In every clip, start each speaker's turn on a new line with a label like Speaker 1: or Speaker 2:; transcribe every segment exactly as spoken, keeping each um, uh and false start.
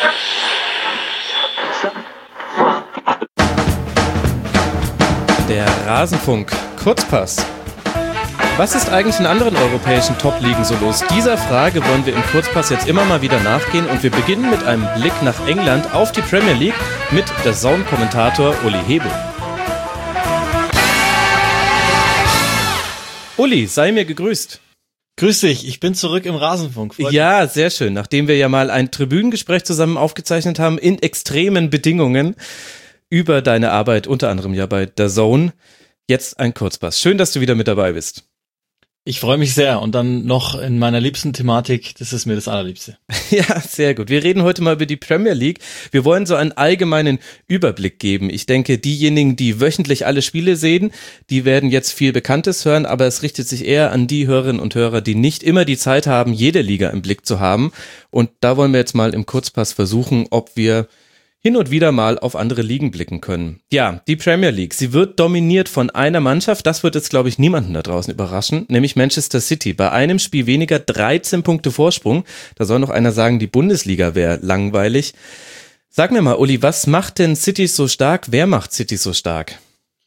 Speaker 1: Der Rasenfunk Kurzpass. Was ist eigentlich in anderen europäischen Top-Ligen so los? Dieser Frage wollen wir im Kurzpass jetzt immer mal wieder nachgehen und wir beginnen mit einem Blick nach England auf die Premier League mit der DAZN-Kommentator Uli Hebel. Uli, sei mir gegrüßt.
Speaker 2: Grüß dich, ich bin zurück im Rasenfunk. Freut
Speaker 1: ja,
Speaker 2: mich.
Speaker 1: Sehr schön. Nachdem wir ja mal ein Tribünengespräch zusammen aufgezeichnet haben in extremen Bedingungen über deine Arbeit, unter anderem ja bei DAZN, jetzt ein Kurzpass. Schön, dass du wieder mit dabei bist.
Speaker 2: Ich freue mich sehr und dann noch in meiner liebsten Thematik, das ist mir das Allerliebste.
Speaker 1: Ja, sehr gut. Wir reden heute mal über die Premier League. Wir wollen so einen allgemeinen Überblick geben. Ich denke, diejenigen, die wöchentlich alle Spiele sehen, die werden jetzt viel Bekanntes hören, aber es richtet sich eher an die Hörerinnen und Hörer, die nicht immer die Zeit haben, jede Liga im Blick zu haben. Und da wollen wir jetzt mal im Kurzpass versuchen, ob wir hin und wieder mal auf andere Ligen blicken können. Ja, die Premier League, sie wird dominiert von einer Mannschaft, das wird jetzt, glaube ich, niemanden da draußen überraschen, nämlich Manchester City. Bei einem Spiel weniger, dreizehn Punkte Vorsprung. Da soll noch einer sagen, die Bundesliga wäre langweilig. Sag mir mal, Uli, was macht denn City so stark? Wer macht City so stark?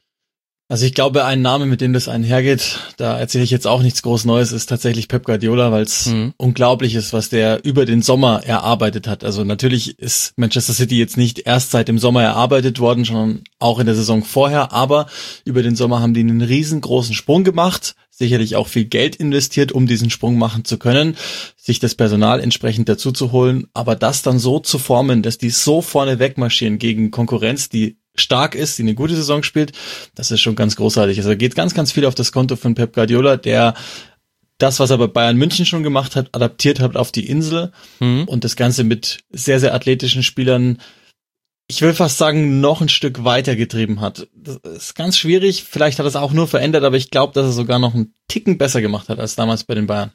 Speaker 2: Also ich glaube, ein Name, mit dem das einhergeht, da erzähle ich jetzt auch nichts groß Neues, ist tatsächlich Pep Guardiola, weil es mhm. unglaublich ist, was der über den Sommer erarbeitet hat. Also natürlich ist Manchester City jetzt nicht erst seit dem Sommer erarbeitet worden, sondern auch in der Saison vorher, aber über den Sommer haben die einen riesengroßen Sprung gemacht, sicherlich auch viel Geld investiert, um diesen Sprung machen zu können, sich das Personal entsprechend dazu zu holen, aber das dann so zu formen, dass die so vorne wegmarschieren gegen Konkurrenz, die stark ist, die eine gute Saison spielt, das ist schon ganz großartig. Also geht ganz, ganz viel auf das Konto von Pep Guardiola, der das, was er bei Bayern München schon gemacht hat, adaptiert hat auf die Insel mhm. und das Ganze mit sehr, sehr athletischen Spielern, ich will fast sagen, noch ein Stück weiter getrieben hat. Das ist ganz schwierig, vielleicht hat er es auch nur verändert, aber ich glaube, dass er sogar noch einen Ticken besser gemacht hat als damals bei den Bayern.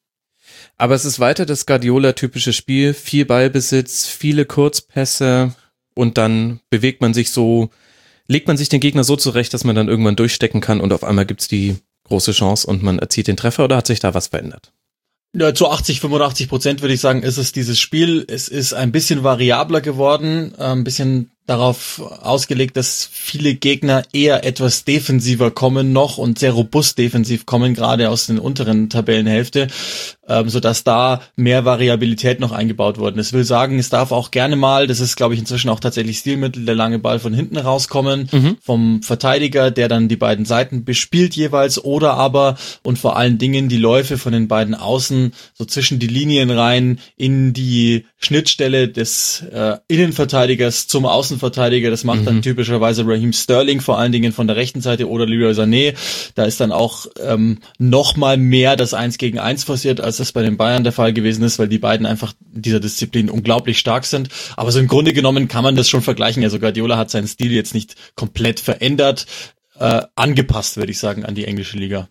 Speaker 1: Aber es ist weiter das Guardiola-typische Spiel, viel Ballbesitz, viele Kurzpässe, und dann bewegt man sich so, legt man sich den Gegner so zurecht, dass man dann irgendwann durchstecken kann und auf einmal gibt's die große Chance und man erzielt den Treffer, oder hat sich da was verändert?
Speaker 2: Ja, zu achtzig, fünfundachtzig Prozent würde ich sagen, ist es dieses Spiel. Es ist ein bisschen variabler geworden, ein bisschen darauf ausgelegt, dass viele Gegner eher etwas defensiver kommen noch und sehr robust defensiv kommen, gerade aus den unteren Tabellenhälfte, ähm, sodass da mehr Variabilität noch eingebaut worden ist. Ich will sagen, es darf auch gerne mal, das ist glaube ich inzwischen auch tatsächlich Stilmittel, der lange Ball von hinten rauskommen, mhm. vom Verteidiger, der dann die beiden Seiten bespielt jeweils, oder aber und vor allen Dingen die Läufe von den beiden Außen so zwischen die Linien rein in die Schnittstelle des äh, Innenverteidigers zum Außenverteidiger. Das macht mhm. dann typischerweise Raheem Sterling, vor allen Dingen von der rechten Seite, oder Leroy Sané. Da ist dann auch ähm, noch mal mehr das Eins gegen Eins forciert, als das bei den Bayern der Fall gewesen ist, weil die beiden einfach in dieser Disziplin unglaublich stark sind. Aber so im Grunde genommen kann man das schon vergleichen. Also Guardiola hat seinen Stil jetzt nicht komplett verändert, äh, angepasst, würde ich sagen, an die englische Liga.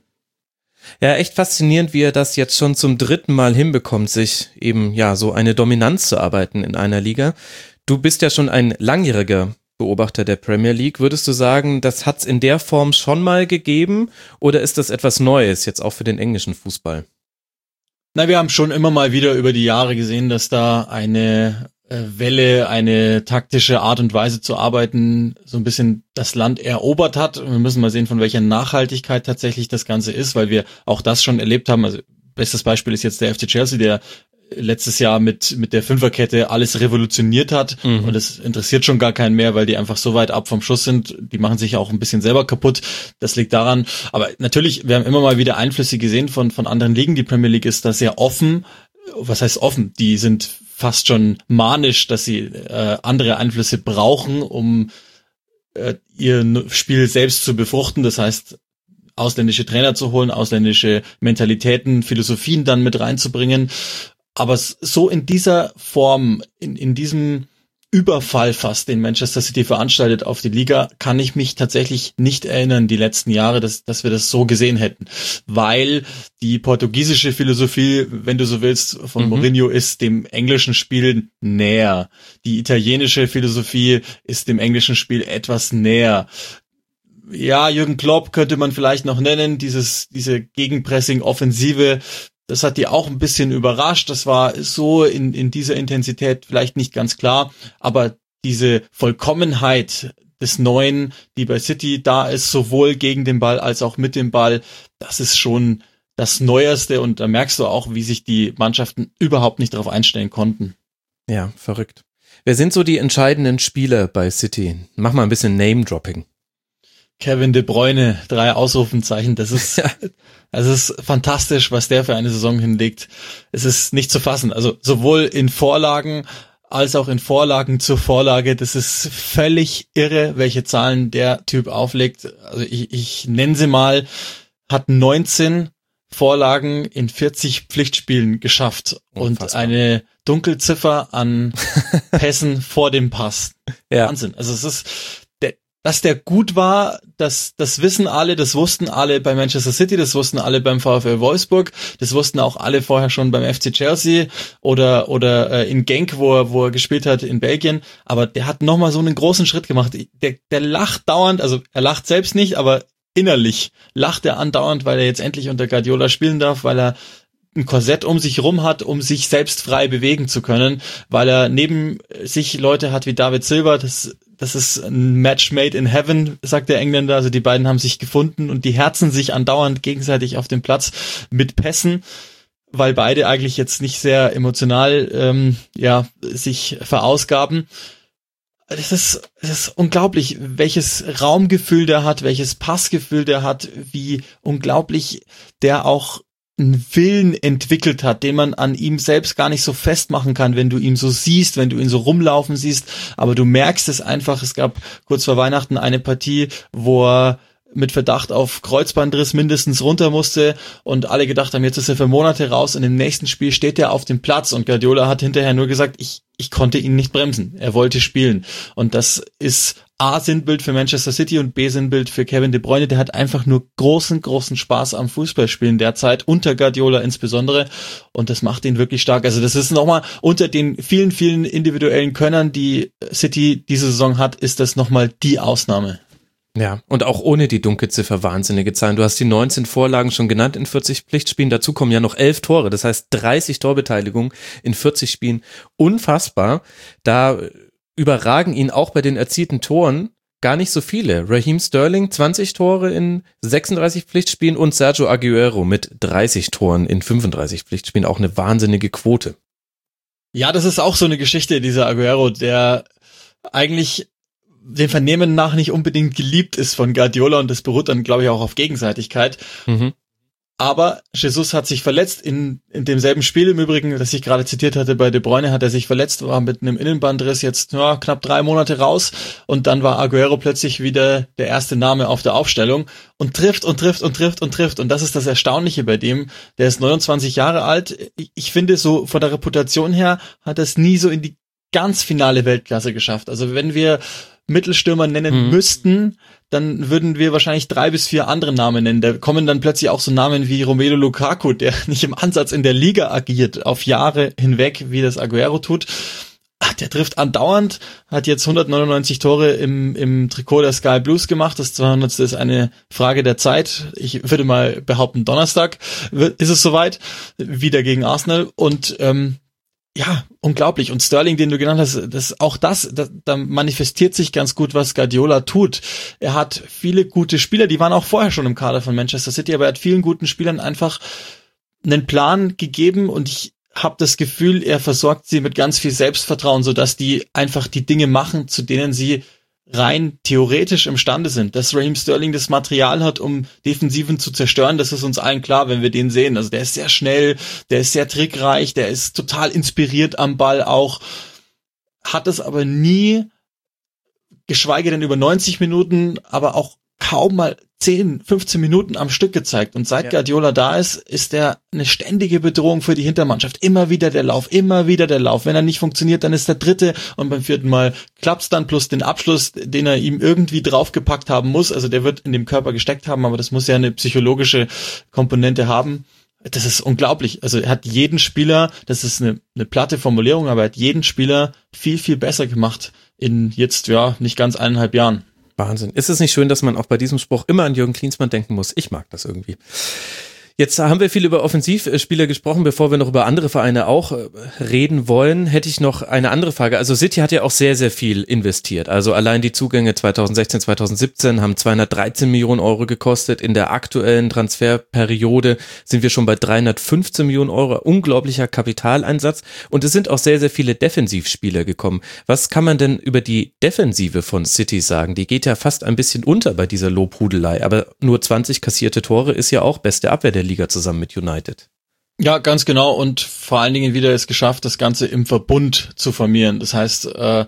Speaker 1: Ja, echt faszinierend, wie er das jetzt schon zum dritten Mal hinbekommt, sich eben ja so eine Dominanz zu arbeiten in einer Liga. Du bist ja schon ein langjähriger Beobachter der Premier League. Würdest du sagen, das hat's in der Form schon mal gegeben, oder ist das etwas Neues jetzt auch für den englischen Fußball?
Speaker 2: Na, wir haben schon immer mal wieder über die Jahre gesehen, dass da eine Welle, eine taktische Art und Weise zu arbeiten, so ein bisschen das Land erobert hat. Wir müssen mal sehen, von welcher Nachhaltigkeit tatsächlich das Ganze ist, weil wir auch das schon erlebt haben. Also bestes Beispiel ist jetzt der F C Chelsea, der letztes Jahr mit mit der Fünferkette alles revolutioniert hat, mhm. und es interessiert schon gar keinen mehr, weil die einfach so weit ab vom Schuss sind. Die machen sich auch ein bisschen selber kaputt. Das liegt daran. Aber natürlich, wir haben immer mal wieder Einflüsse gesehen von von anderen Ligen. Die Premier League ist da sehr offen. Was heißt offen? Die sind fast schon manisch, dass sie äh, andere Einflüsse brauchen, um äh, ihr Spiel selbst zu befruchten. Das heißt, ausländische Trainer zu holen, ausländische Mentalitäten, Philosophien dann mit reinzubringen. Aber so in dieser Form, in, in diesem Überfall fast, den Manchester City veranstaltet auf die Liga, kann ich mich tatsächlich nicht erinnern, die letzten Jahre, dass, dass wir das so gesehen hätten. Weil die portugiesische Philosophie, wenn du so willst, von mhm. Mourinho ist dem englischen Spiel näher. Die italienische Philosophie ist dem englischen Spiel etwas näher. Ja, Jürgen Klopp könnte man vielleicht noch nennen, dieses diese Gegenpressing-Offensive, Das hat die auch ein bisschen überrascht. Das war so in, in dieser Intensität vielleicht nicht ganz klar, aber diese Vollkommenheit des Neuen, die bei City da ist, sowohl gegen den Ball als auch mit dem Ball, das ist schon das Neueste und da merkst du auch, wie sich die Mannschaften überhaupt nicht darauf einstellen konnten.
Speaker 1: Ja, verrückt. Wer sind so die entscheidenden Spieler bei City? Mach mal ein bisschen Name-Dropping.
Speaker 2: Kevin De Bruyne, drei Ausrufenzeichen, das ist, ja. das ist fantastisch, was der für eine Saison hinlegt. Es ist nicht zu fassen, also sowohl in Vorlagen als auch in Vorlagen zur Vorlage, das ist völlig irre, welche Zahlen der Typ auflegt. Also ich, ich nenne sie mal, hat neunzehn Vorlagen in vierzig Pflichtspielen geschafft. Unfassbar. Und eine Dunkelziffer an Pässen vor dem Pass. Ja. Wahnsinn. Also es ist, der, dass der gut war, das, das wissen alle, das wussten alle bei Manchester City, das wussten alle beim VfL Wolfsburg, das wussten auch alle vorher schon beim F C Chelsea oder oder äh, in Genk, wo er, wo er gespielt hat in Belgien. Aber der hat nochmal so einen großen Schritt gemacht. Der, der lacht dauernd, also er lacht selbst nicht, aber innerlich lacht er andauernd, weil er jetzt endlich unter Guardiola spielen darf, weil er ein Korsett um sich rum hat, um sich selbst frei bewegen zu können, weil er neben sich Leute hat wie David Silva, das das ist ein Match made in heaven, sagt der Engländer, also die beiden haben sich gefunden und die herzen sich andauernd gegenseitig auf dem Platz mit Pässen, weil beide eigentlich jetzt nicht sehr emotional ähm, ja sich verausgaben. Das ist, das ist unglaublich, welches Raumgefühl der hat, welches Passgefühl der hat, wie unglaublich der auch einen Willen entwickelt hat, den man an ihm selbst gar nicht so festmachen kann, wenn du ihn so siehst, wenn du ihn so rumlaufen siehst, aber du merkst es einfach. Es gab kurz vor Weihnachten eine Partie, wo er mit Verdacht auf Kreuzbandriss mindestens runter musste und alle gedacht haben, jetzt ist er für Monate raus und im nächsten Spiel steht er auf dem Platz und Guardiola hat hinterher nur gesagt, ich ich konnte ihn nicht bremsen, er wollte spielen und das ist A, Sinnbild für Manchester City und B, Sinnbild für Kevin De Bruyne, der hat einfach nur großen, großen Spaß am Fußballspielen derzeit, unter Guardiola insbesondere und das macht ihn wirklich stark. Also das ist nochmal unter den vielen, vielen individuellen Könnern, die City diese Saison hat, ist das nochmal die Ausnahme.
Speaker 1: Ja, und auch ohne die Dunkelziffer wahnsinnige Zahlen. Du hast die neunzehn Vorlagen schon genannt in vierzig Pflichtspielen. Dazu kommen ja noch elf Tore. Das heißt dreißig Torbeteiligungen in vierzig Spielen. Unfassbar. Da überragen ihn auch bei den erzielten Toren gar nicht so viele. Raheem Sterling zwanzig Tore in sechsunddreißig Pflichtspielen und Sergio Aguero mit dreißig Toren in fünfunddreißig Pflichtspielen. Auch eine wahnsinnige Quote.
Speaker 2: Ja, das ist auch so eine Geschichte, dieser Aguero, der eigentlich dem Vernehmen nach nicht unbedingt geliebt ist von Guardiola und das beruht dann, glaube ich, auch auf Gegenseitigkeit. Mhm. Aber Jesus hat sich verletzt in in demselben Spiel im Übrigen, das ich gerade zitiert hatte, bei De Bruyne hat er sich verletzt, war mit einem Innenbandriss jetzt ja, knapp drei Monate raus und dann war Aguero plötzlich wieder der erste Name auf der Aufstellung und trifft und trifft und trifft und trifft und das ist das Erstaunliche bei dem, der ist neunundzwanzig Jahre alt. Ich, ich finde so von der Reputation her hat er es nie so in die ganz finale Weltklasse geschafft. Also wenn wir Mittelstürmer nennen mhm. müssten, dann würden wir wahrscheinlich drei bis vier andere Namen nennen. Da kommen dann plötzlich auch so Namen wie Romelu Lukaku, der nicht im Ansatz in der Liga agiert, auf Jahre hinweg, wie das Aguero tut. Ach, der trifft andauernd, hat jetzt hundertneunundneunzig Tore im im Trikot der Sky Blues gemacht. Das zweihundertste ist eine Frage der Zeit. Ich würde mal behaupten, Donnerstag ist es soweit, wieder gegen Arsenal und ähm, ja, unglaublich. Und Sterling, den du genannt hast, das auch das, das, da manifestiert sich ganz gut, was Guardiola tut. Er hat viele gute Spieler, die waren auch vorher schon im Kader von Manchester City, aber er hat vielen guten Spielern einfach einen Plan gegeben und ich habe das Gefühl, er versorgt sie mit ganz viel Selbstvertrauen, sodass die einfach die Dinge machen, zu denen sie rein theoretisch imstande sind. Dass Raheem Sterling das Material hat, um Defensiven zu zerstören, das ist uns allen klar, wenn wir den sehen. Also der ist sehr schnell, der ist sehr trickreich, der ist total inspiriert am Ball auch, hat es aber nie, geschweige denn über neunzig Minuten, aber auch kaum mal zehn, fünfzehn Minuten am Stück gezeigt. Und seit ja. Guardiola da ist, ist er eine ständige Bedrohung für die Hintermannschaft. Immer wieder der Lauf, immer wieder der Lauf. Wenn er nicht funktioniert, dann ist der dritte und beim vierten Mal klappt's dann plus den Abschluss, den er ihm irgendwie draufgepackt haben muss. Also der wird in dem Körper gesteckt haben, aber das muss ja eine psychologische Komponente haben. Das ist unglaublich. Also er hat jeden Spieler, das ist eine, eine platte Formulierung, aber er hat jeden Spieler viel, viel besser gemacht in jetzt, ja, nicht ganz eineinhalb Jahren.
Speaker 1: Wahnsinn. Ist es nicht schön, dass man auch bei diesem Spruch immer an Jürgen Klinsmann denken muss? Ich mag das irgendwie. Jetzt haben wir viel über Offensivspieler gesprochen, bevor wir noch über andere Vereine auch reden wollen, hätte ich noch eine andere Frage. Also City hat ja auch sehr, sehr viel investiert. Also allein die Zugänge zweitausendsechzehn, zweitausendsiebzehn haben zweihundertdreizehn Millionen Euro gekostet. In der aktuellen Transferperiode sind wir schon bei dreihundertfünfzehn Millionen Euro. Unglaublicher Kapitaleinsatz. Und es sind auch sehr, sehr viele Defensivspieler gekommen. Was kann man denn über die Defensive von City sagen? Die geht ja fast ein bisschen unter bei dieser Lobhudelei. Aber nur zwanzig kassierte Tore ist ja auch beste Abwehr der Liga zusammen mit United.
Speaker 2: Ja, ganz genau, und vor allen Dingen wieder es geschafft, das Ganze im Verbund zu formieren. Das heißt, äh,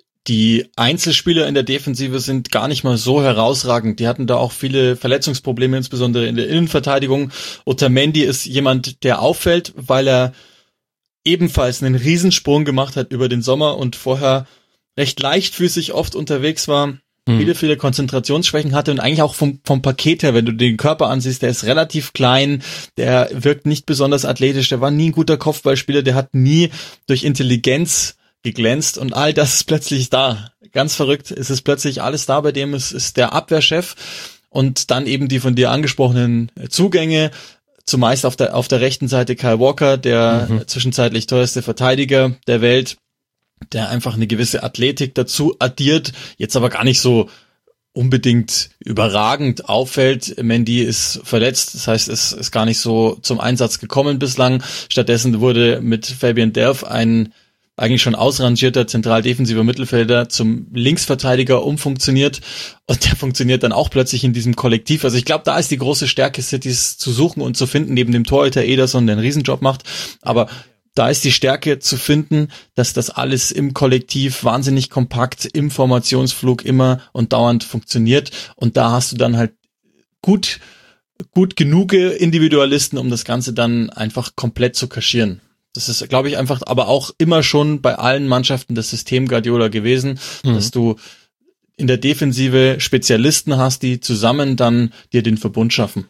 Speaker 2: die Einzelspieler in der Defensive sind gar nicht mal so herausragend. Die hatten da auch viele Verletzungsprobleme, insbesondere in der Innenverteidigung. Otamendi ist jemand, der auffällt, weil er ebenfalls einen Riesensprung gemacht hat über den Sommer und vorher recht leichtfüßig oft unterwegs war. Viele, viele Konzentrationsschwächen hatte und eigentlich auch vom, vom Paket her, wenn du den Körper ansiehst, der ist relativ klein, der wirkt nicht besonders athletisch, der war nie ein guter Kopfballspieler, der hat nie durch Intelligenz geglänzt und all das ist plötzlich da. Ganz verrückt, es ist plötzlich alles da bei dem, es ist der Abwehrchef und dann eben die von dir angesprochenen Zugänge, zumeist auf der, auf der rechten Seite Kyle Walker, der mhm. zwischenzeitlich teuerste Verteidiger der Welt, der einfach eine gewisse Athletik dazu addiert, jetzt aber gar nicht so unbedingt überragend auffällt. Mendy ist verletzt, das heißt, es ist gar nicht so zum Einsatz gekommen bislang. Stattdessen wurde mit Fabian Delph ein eigentlich schon ausrangierter zentral-defensiver Mittelfelder zum Linksverteidiger umfunktioniert und der funktioniert dann auch plötzlich in diesem Kollektiv. Also ich glaube, da ist die große Stärke Citys zu suchen und zu finden, neben dem Torhüter Ederson, der einen Riesenjob macht, aber da ist die Stärke zu finden, dass das alles im Kollektiv wahnsinnig kompakt im Formationsflug immer und dauernd funktioniert. Und da hast du dann halt gut, gut genug Individualisten, um das Ganze dann einfach komplett zu kaschieren. Das ist, glaube ich, einfach, aber auch immer schon bei allen Mannschaften das System Guardiola gewesen, mhm. dass du in der Defensive Spezialisten hast, die zusammen dann dir den Verbund schaffen.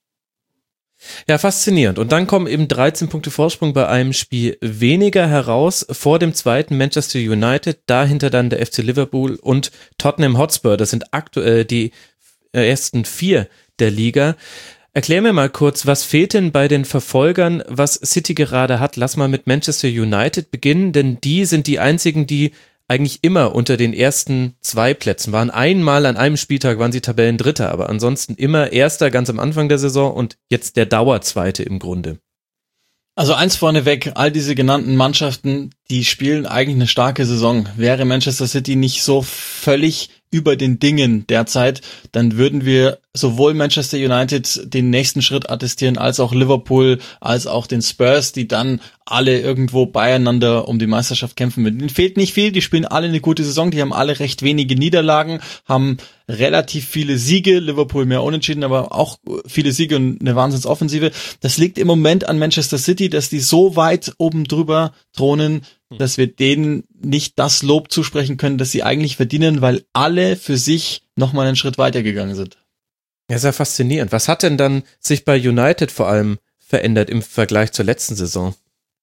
Speaker 1: Ja, faszinierend. Und dann kommen eben dreizehn Punkte Vorsprung bei einem Spiel weniger heraus, vor dem zweiten Manchester United, dahinter dann der F C Liverpool und Tottenham Hotspur. Das sind aktuell die ersten vier der Liga. Erklär mir mal kurz, was fehlt denn bei den Verfolgern, was City gerade hat? Lass mal mit Manchester United beginnen, denn die sind die einzigen, die eigentlich immer unter den ersten zwei Plätzen waren. Einmal an einem Spieltag waren sie Tabellendritter, aber ansonsten immer Erster ganz am Anfang der Saison und jetzt der Dauerzweite im Grunde.
Speaker 2: Also eins vorneweg, all diese genannten Mannschaften, die spielen eigentlich eine starke Saison. Wäre Manchester City nicht so völlig über den Dingen derzeit, dann würden wir sowohl Manchester United den nächsten Schritt attestieren, als auch Liverpool, als auch den Spurs, die dann alle irgendwo beieinander um die Meisterschaft kämpfen würden. Ihnen fehlt nicht viel, die spielen alle eine gute Saison, die haben alle recht wenige Niederlagen, haben relativ viele Siege, Liverpool mehr unentschieden, aber auch viele Siege und eine Wahnsinnsoffensive. Das liegt im Moment an Manchester City, dass die so weit oben drüber thronen, dass wir denen nicht das Lob zusprechen können, das sie eigentlich verdienen, weil alle für sich nochmal einen Schritt weitergegangen sind.
Speaker 1: Ja, sehr faszinierend. Was hat denn dann sich bei United vor allem verändert im Vergleich zur letzten Saison?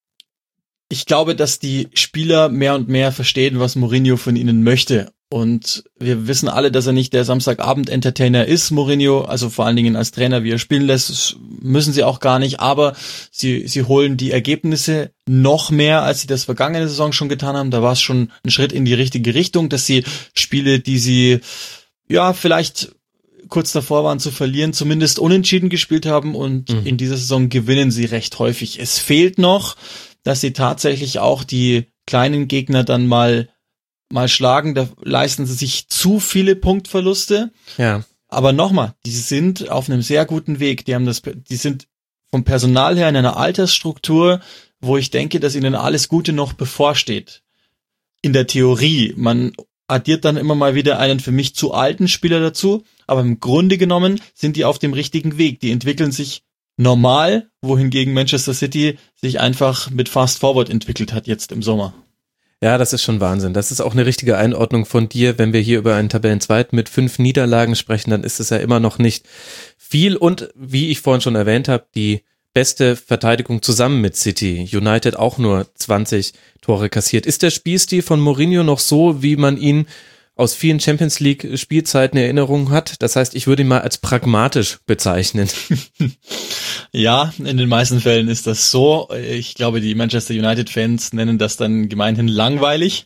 Speaker 2: Ich glaube, dass die Spieler mehr und mehr verstehen, was Mourinho von ihnen möchte. Und wir wissen alle, dass er nicht der Samstagabend-Entertainer ist, Mourinho, also vor allen Dingen als Trainer, wie er spielen lässt, das müssen sie auch gar nicht, aber sie sie holen die Ergebnisse noch mehr, als sie das vergangene Saison schon getan haben. Da war es schon ein Schritt in die richtige Richtung, dass sie Spiele, die sie ja vielleicht kurz davor waren zu verlieren, zumindest unentschieden gespielt haben und mhm. in dieser Saison gewinnen sie recht häufig. Es fehlt noch, dass sie tatsächlich auch die kleinen Gegner dann mal mal schlagen, da leisten sie sich zu viele Punktverluste.
Speaker 1: Ja.
Speaker 2: Aber nochmal, die sind auf einem sehr guten Weg. Die haben das, die sind vom Personal her in einer Altersstruktur, wo ich denke, dass ihnen alles Gute noch bevorsteht. In der Theorie. Man addiert dann immer mal wieder einen für mich zu alten Spieler dazu, aber im Grunde genommen sind die auf dem richtigen Weg. Die entwickeln sich normal, wohingegen Manchester City sich einfach mit Fast Forward entwickelt hat jetzt im Sommer.
Speaker 1: Ja, das ist schon Wahnsinn. Das ist auch eine richtige Einordnung von dir. Wenn wir hier über einen Tabellenzweiten mit fünf Niederlagen sprechen, dann ist es ja immer noch nicht viel. Und wie ich vorhin schon erwähnt habe, die beste Verteidigung zusammen mit City. United auch nur zwanzig Tore kassiert. Ist der Spielstil von Mourinho noch so, wie man ihn aus vielen Champions League Spielzeiten in Erinnerung hat? Das heißt, ich würde ihn mal als pragmatisch bezeichnen.
Speaker 2: Ja, in den meisten Fällen ist das so. Ich glaube, die Manchester United-Fans nennen das dann gemeinhin langweilig.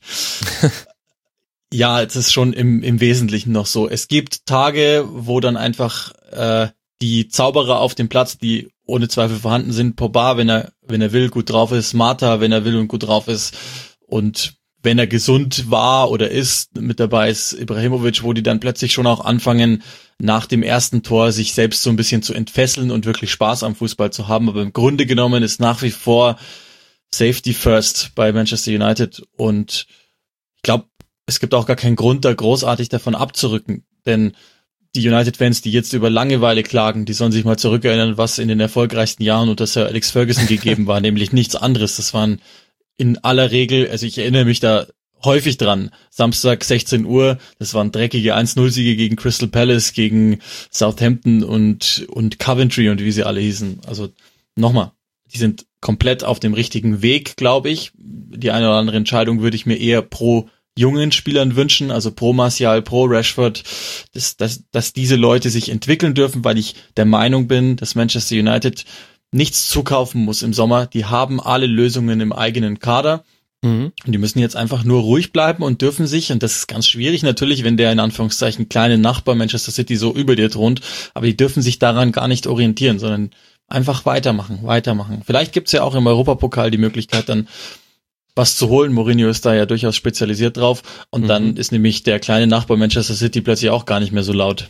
Speaker 2: Ja, es ist schon im, im Wesentlichen noch so. Es gibt Tage, wo dann einfach äh, die Zauberer auf dem Platz, die ohne Zweifel vorhanden sind, Pogba, wenn er wenn er will, gut drauf ist, Mata, wenn er will und gut drauf ist, und wenn er gesund war oder ist, mit dabei ist Ibrahimovic, wo die dann plötzlich schon auch anfangen, nach dem ersten Tor sich selbst so ein bisschen zu entfesseln und wirklich Spaß am Fußball zu haben. Aber im Grunde genommen ist nach wie vor Safety First bei Manchester United, und ich glaube, es gibt auch gar keinen Grund, da großartig davon abzurücken, denn die United-Fans, die jetzt über Langeweile klagen, die sollen sich mal zurückerinnern, was in den erfolgreichsten Jahren unter Sir Alex Ferguson gegeben war, nämlich nichts anderes. Das waren in aller Regel, also ich erinnere mich da häufig dran, Samstag sechzehn Uhr, das waren dreckige eins null Siege gegen Crystal Palace, gegen Southampton und und Coventry und wie sie alle hießen. Also nochmal, die sind komplett auf dem richtigen Weg, glaube ich. Die eine oder andere Entscheidung würde ich mir eher pro jungen Spielern wünschen, also pro Martial, pro Rashford, dass, dass, dass diese Leute sich entwickeln dürfen, weil ich der Meinung bin, dass Manchester United nichts zukaufen muss im Sommer. Die haben alle Lösungen im eigenen Kader. Mhm. Und die müssen jetzt einfach nur ruhig bleiben und dürfen sich, und das ist ganz schwierig natürlich, wenn der in Anführungszeichen kleine Nachbar Manchester City so über dir thront, aber die dürfen sich daran gar nicht orientieren, sondern einfach weitermachen, weitermachen. Vielleicht gibt's ja auch im Europapokal die Möglichkeit, dann was zu holen. Mourinho ist da ja durchaus spezialisiert drauf. Und mhm. dann ist nämlich der kleine Nachbar Manchester City plötzlich auch gar nicht mehr so laut.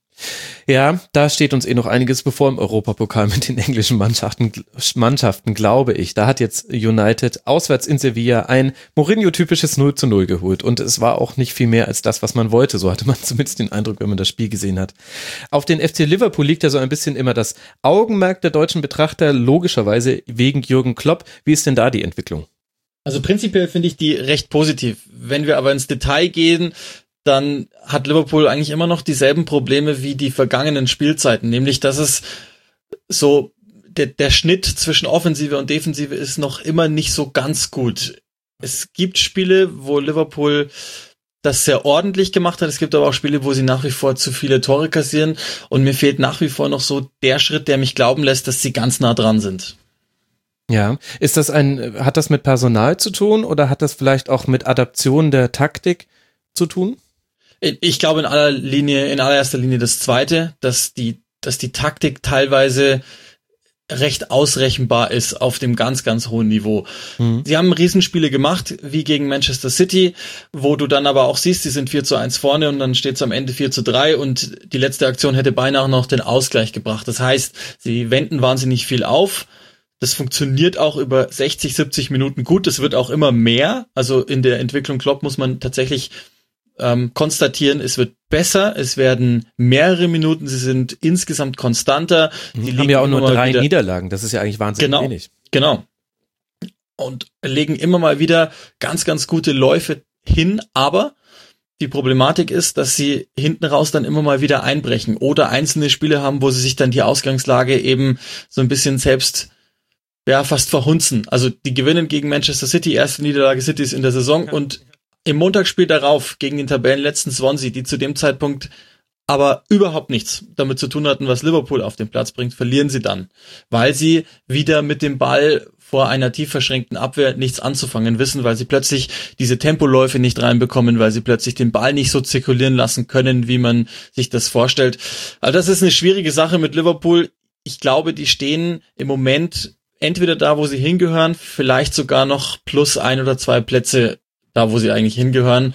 Speaker 1: Ja, da steht uns eh noch einiges bevor im Europapokal mit den englischen Mannschaften, Mannschaften, glaube ich. Da hat jetzt United auswärts in Sevilla ein Mourinho-typisches null zu null geholt. Und es war auch nicht viel mehr als das, was man wollte. So hatte man zumindest den Eindruck, wenn man das Spiel gesehen hat. Auf den F C Liverpool liegt ja so ein bisschen immer das Augenmerk der deutschen Betrachter, logischerweise wegen Jürgen Klopp. Wie ist denn da die Entwicklung?
Speaker 2: Also prinzipiell finde ich die recht positiv. Wenn wir aber ins Detail gehen, dann hat Liverpool eigentlich immer noch dieselben Probleme wie die vergangenen Spielzeiten, nämlich dass es so, der, der Schnitt zwischen Offensive und Defensive ist noch immer nicht so ganz gut. Es gibt Spiele, wo Liverpool das sehr ordentlich gemacht hat, es gibt aber auch Spiele, wo sie nach wie vor zu viele Tore kassieren, und mir fehlt nach wie vor noch so der Schritt, der mich glauben lässt, dass sie ganz nah dran sind.
Speaker 1: Ja, ist das ein, hat das mit Personal zu tun oder hat das vielleicht auch mit Adaption der Taktik zu tun?
Speaker 2: Ich glaube in aller Linie, in allererster Linie das Zweite, dass die, dass die Taktik teilweise recht ausrechenbar ist auf dem ganz, ganz hohen Niveau. Mhm. Sie haben Riesenspiele gemacht, wie gegen Manchester City, wo du dann aber auch siehst, sie sind vier zu eins vorne und dann steht es am Ende vier zu drei und die letzte Aktion hätte beinahe noch den Ausgleich gebracht. Das heißt, sie wenden wahnsinnig viel auf. Das funktioniert auch über sechzig, siebzig Minuten gut. Das wird auch immer mehr. Also in der Entwicklung Klopp muss man tatsächlich ähm, konstatieren, es wird besser. Es werden mehrere Minuten. Sie sind insgesamt konstanter.
Speaker 1: Die haben ja auch nur drei wieder Niederlagen. Das ist ja eigentlich wahnsinnig
Speaker 2: genau,
Speaker 1: wenig.
Speaker 2: Genau. Und legen immer mal wieder ganz, ganz gute Läufe hin. Aber die Problematik ist, dass sie hinten raus dann immer mal wieder einbrechen oder einzelne Spiele haben, wo sie sich dann die Ausgangslage eben so ein bisschen selbst ja, fast verhunzen. Also die gewinnen gegen Manchester City, erste Niederlage Citys in der Saison, und im Montagsspiel darauf gegen den Tabellenletzten Swansea, die zu dem Zeitpunkt aber überhaupt nichts damit zu tun hatten, was Liverpool auf den Platz bringt, verlieren sie dann, weil sie wieder mit dem Ball vor einer tief verschränkten Abwehr nichts anzufangen wissen, weil sie plötzlich diese Tempoläufe nicht reinbekommen, weil sie plötzlich den Ball nicht so zirkulieren lassen können, wie man sich das vorstellt. Also das ist eine schwierige Sache mit Liverpool. Ich glaube, die stehen im Moment entweder da, wo sie hingehören, vielleicht sogar noch plus ein oder zwei Plätze da, wo sie eigentlich hingehören.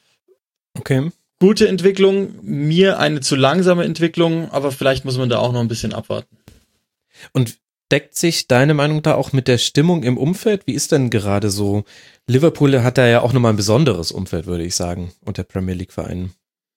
Speaker 1: Okay.
Speaker 2: Gute Entwicklung, mir eine zu langsame Entwicklung, aber vielleicht muss man da auch noch ein bisschen abwarten.
Speaker 1: Und deckt sich deine Meinung da auch mit der Stimmung im Umfeld? Wie ist denn gerade so? Liverpool hat da ja auch nochmal ein besonderes Umfeld, würde ich sagen, unter Premier League Vereinen.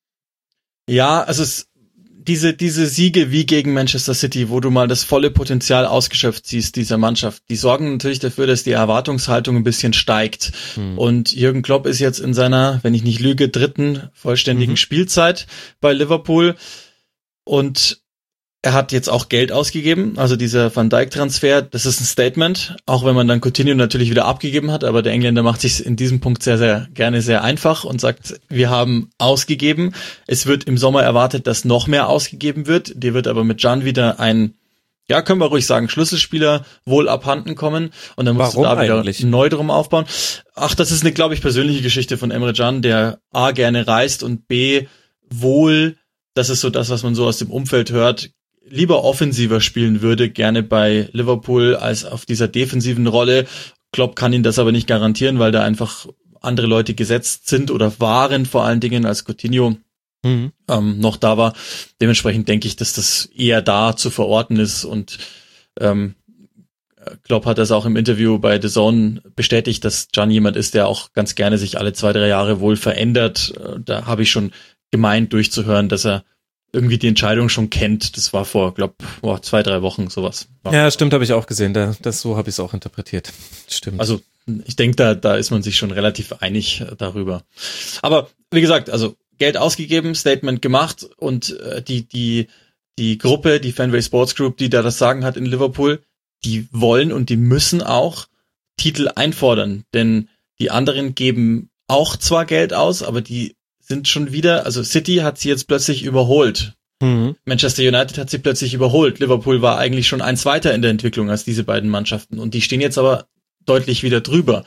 Speaker 2: Ja, also es Diese, diese Siege wie gegen Manchester City, wo du mal das volle Potenzial ausgeschöpft siehst, dieser Mannschaft, die sorgen natürlich dafür, dass die Erwartungshaltung ein bisschen steigt. Hm. Und Jürgen Klopp ist jetzt in seiner, wenn ich nicht lüge, dritten vollständigen mhm. Spielzeit bei Liverpool. Und er hat jetzt auch Geld ausgegeben, also dieser Van Dijk-Transfer, das ist ein Statement, auch wenn man dann Coutinho natürlich wieder abgegeben hat, aber der Engländer macht sich in diesem Punkt sehr, sehr gerne sehr einfach und sagt, wir haben ausgegeben. Es wird im Sommer erwartet, dass noch mehr ausgegeben wird. Dir wird aber mit Can wieder ein ja, können wir ruhig sagen, Schlüsselspieler wohl abhanden kommen und dann musst
Speaker 1: Warum
Speaker 2: du da wieder
Speaker 1: eigentlich?
Speaker 2: neu drum aufbauen. Ach, das ist eine, glaube ich, persönliche Geschichte von Emre Can, der A, gerne reist und B, wohl, das ist so das, was man so aus dem Umfeld hört, lieber offensiver spielen würde, gerne bei Liverpool als auf dieser defensiven Rolle. Klopp kann ihn das aber nicht garantieren, weil da einfach andere Leute gesetzt sind oder waren vor allen Dingen, als Coutinho mhm. ähm, noch da war. Dementsprechend denke ich, dass das eher da zu verorten ist und ähm, Klopp hat das auch im Interview bei The Zone bestätigt, dass Can jemand ist, der auch ganz gerne sich alle zwei, drei Jahre wohl verändert. Da habe ich schon gemeint durchzuhören, dass er irgendwie die Entscheidung schon kennt. Das war vor, glaube ich, zwei, drei Wochen sowas.
Speaker 1: Ja, ja stimmt, habe ich auch gesehen. Da, das, so habe ich es auch interpretiert. Stimmt.
Speaker 2: Also ich denke, da, da ist man sich schon relativ einig darüber. Aber wie gesagt, also Geld ausgegeben, Statement gemacht und äh, die die die Gruppe, die Fenway Sports Group, die da das Sagen hat in Liverpool, die wollen und die müssen auch Titel einfordern, denn die anderen geben auch zwar Geld aus, aber die sind schon wieder, also City hat sie jetzt plötzlich überholt. Mhm. Manchester United hat sie plötzlich überholt. Liverpool war eigentlich schon eins weiter in der Entwicklung als diese beiden Mannschaften und die stehen jetzt aber deutlich wieder drüber.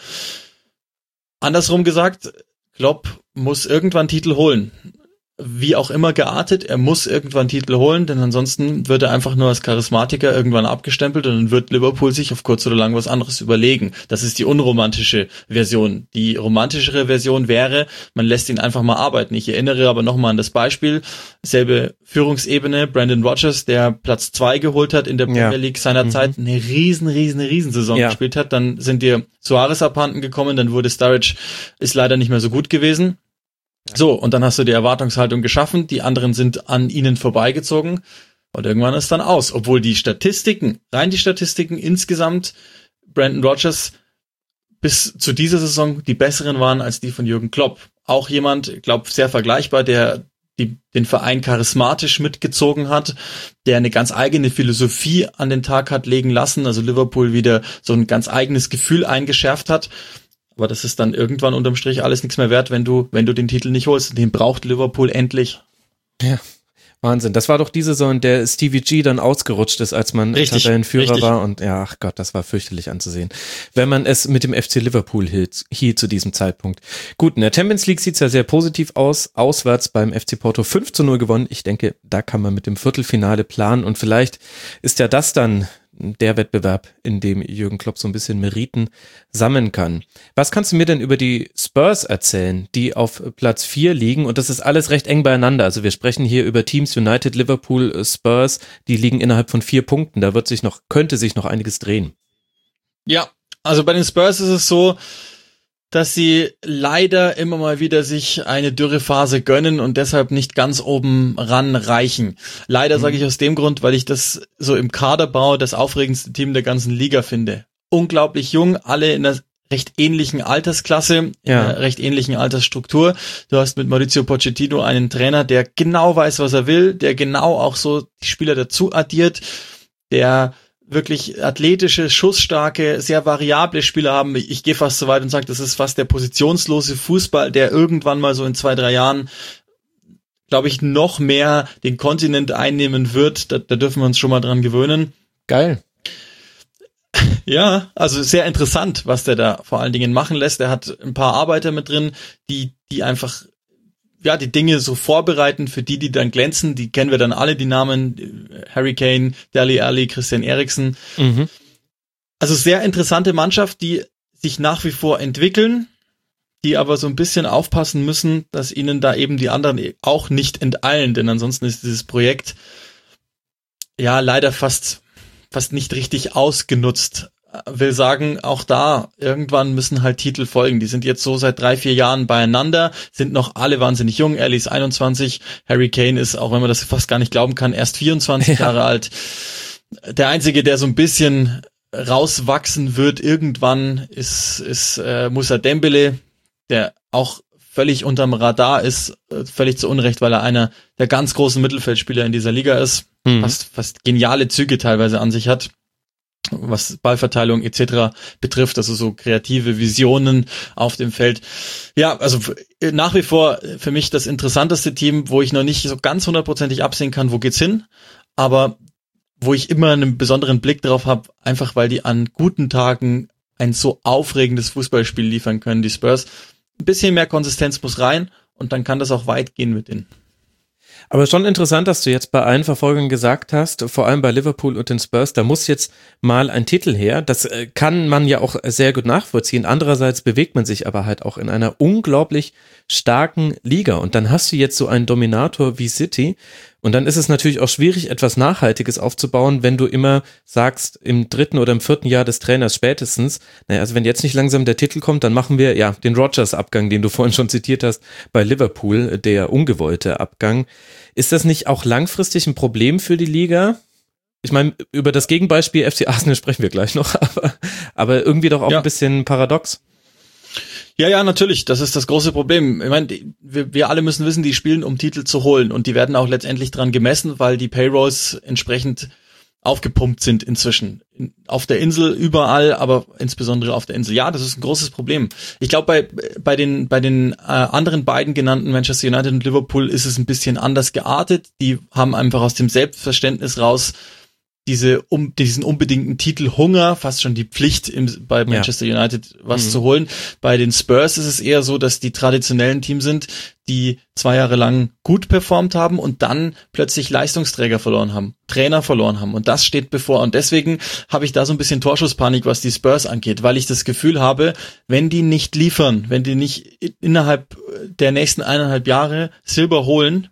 Speaker 2: Andersrum gesagt, Klopp muss irgendwann Titel holen. Wie auch immer geartet, er muss irgendwann Titel holen, denn ansonsten wird er einfach nur als Charismatiker irgendwann abgestempelt und dann wird Liverpool sich auf kurz oder lang was anderes überlegen. Das ist die unromantische Version. Die romantischere Version wäre, man lässt ihn einfach mal arbeiten. Ich erinnere aber nochmal an das Beispiel, selbe Führungsebene, Brendan Rodgers, der Platz zwei geholt hat in der Premier ja. League seinerzeit, mhm. eine riesen, riesen, riesen Saison ja. gespielt hat, dann sind dir Suarez abhanden gekommen, dann wurde Sturridge, ist leider nicht mehr so gut gewesen. So, und dann hast du die Erwartungshaltung geschaffen, die anderen sind an ihnen vorbeigezogen und irgendwann ist dann aus. Obwohl die Statistiken, rein die Statistiken insgesamt, Brendan Rodgers bis zu dieser Saison die besseren waren als die von Jürgen Klopp. Auch jemand, ich glaube, sehr vergleichbar, der die, den Verein charismatisch mitgezogen hat, der eine ganz eigene Philosophie an den Tag hat legen lassen, also Liverpool wieder so ein ganz eigenes Gefühl eingeschärft hat. Aber das ist dann irgendwann unterm Strich alles nichts mehr wert, wenn du, wenn du den Titel nicht holst. Den braucht Liverpool endlich.
Speaker 1: Ja, Wahnsinn. Das war doch die Saison, in der Stevie G dann ausgerutscht ist, als man Tabellenführer richtig. war. Und ja, ach Gott, das war fürchterlich anzusehen. Wenn man es mit dem F C Liverpool hielt, hielt zu diesem Zeitpunkt. Gut, in der Champions League sieht's ja sehr positiv aus. Auswärts beim F C Porto fünf zu null gewonnen. Ich denke, da kann man mit dem Viertelfinale planen. Und vielleicht ist ja das dann der Wettbewerb, in dem Jürgen Klopp so ein bisschen Meriten sammeln kann. Was kannst du mir denn über die Spurs erzählen, die auf Platz vier liegen? Und das ist alles recht eng beieinander. Also wir sprechen hier über Teams United, Liverpool, Spurs, die liegen innerhalb von vier Punkten. Da wird sich noch, könnte sich noch einiges drehen.
Speaker 2: Ja, also bei den Spurs ist es so, dass sie leider immer mal wieder sich eine Dürrephase gönnen und deshalb nicht ganz oben ran reichen. Leider mhm. sage ich aus dem Grund, weil ich das so im Kaderbau das aufregendste Team der ganzen Liga finde. Unglaublich jung, alle in einer recht ähnlichen Altersklasse, ja. in einer recht ähnlichen Altersstruktur. Du hast mit Maurizio Pochettino einen Trainer, der genau weiß, was er will, der genau auch so die Spieler dazu addiert, der wirklich athletische, schussstarke, sehr variable Spieler haben. Ich, ich gehe fast so weit und sage, das ist fast der positionslose Fußball, der irgendwann mal so in zwei, drei Jahren, glaube ich, noch mehr den Kontinent einnehmen wird. Da, da dürfen wir uns schon mal dran gewöhnen.
Speaker 1: Geil.
Speaker 2: Ja, also sehr interessant, was der da vor allen Dingen machen lässt. Er hat ein paar Arbeiter mit drin, die die einfach ja, die Dinge so vorbereiten für die, die dann glänzen. Die kennen wir dann alle, die Namen Harry Kane, Dele Alli, Christian Eriksen. Mhm. Also sehr interessante Mannschaft, die sich nach wie vor entwickeln, die aber so ein bisschen aufpassen müssen, dass ihnen da eben die anderen auch nicht enteilen, denn ansonsten ist dieses Projekt ja leider fast fast nicht richtig ausgenutzt. Will sagen, auch da, irgendwann müssen halt Titel folgen. Die sind jetzt so seit drei, vier Jahren beieinander, sind noch alle wahnsinnig jung. Ellie ist einundzwanzig, Harry Kane ist, auch wenn man das fast gar nicht glauben kann, erst vierundzwanzig ja. Jahre alt. Der Einzige, der so ein bisschen rauswachsen wird irgendwann, ist, ist äh, Moussa Dembele, der auch völlig unterm Radar ist, völlig zu Unrecht, weil er einer der ganz großen Mittelfeldspieler in dieser Liga ist, mhm. fast, fast geniale Züge teilweise an sich hat, was Ballverteilung et cetera betrifft, also so kreative Visionen auf dem Feld. Ja, also nach wie vor für mich das interessanteste Team, wo ich noch nicht so ganz hundertprozentig absehen kann, wo geht's hin, aber wo ich immer einen besonderen Blick drauf habe, einfach weil die an guten Tagen ein so aufregendes Fußballspiel liefern können, die Spurs. Ein bisschen mehr Konsistenz muss rein und dann kann das auch weit gehen mit denen.
Speaker 1: Aber schon interessant, dass du jetzt bei allen Verfolgern gesagt hast, vor allem bei Liverpool und den Spurs, da muss jetzt mal ein Titel her. Das kann man ja auch sehr gut nachvollziehen. Andererseits bewegt man sich aber halt auch in einer unglaublich starken Liga. Und dann hast du jetzt so einen Dominator wie City. Und dann ist es natürlich auch schwierig, etwas Nachhaltiges aufzubauen, wenn du immer sagst, im dritten oder im vierten Jahr des Trainers spätestens, naja, also wenn jetzt nicht langsam der Titel kommt, dann machen wir ja den Rodgers-Abgang, den du vorhin schon zitiert hast, bei Liverpool, der ungewollte Abgang. Ist das nicht auch langfristig ein Problem für die Liga? Ich meine, über das Gegenbeispiel F C Arsenal sprechen wir gleich noch, aber, aber irgendwie doch auch ja. ein bisschen paradox.
Speaker 2: Ja, ja, natürlich. Das ist das große Problem. Ich meine, wir, wir alle müssen wissen, die spielen, um Titel zu holen. Und die werden auch letztendlich dran gemessen, weil die Payrolls entsprechend aufgepumpt sind inzwischen. Auf der Insel, überall, aber insbesondere auf der Insel. Ja, das ist ein großes Problem. Ich glaube, bei bei den bei den äh, anderen beiden genannten, Manchester United und Liverpool, ist es ein bisschen anders geartet. Die haben einfach aus dem Selbstverständnis raus diese um diesen unbedingten Titelhunger, fast schon die Pflicht im, bei Manchester ja. United was mhm. zu holen. Bei den Spurs ist es eher so, dass die traditionellen Team sind, die zwei Jahre lang gut performt haben und dann plötzlich Leistungsträger verloren haben, Trainer verloren haben und das steht bevor. Und deswegen habe ich da so ein bisschen Torschusspanik, was die Spurs angeht, weil ich das Gefühl habe, wenn die nicht liefern, wenn die nicht innerhalb der nächsten eineinhalb Jahre Silber holen,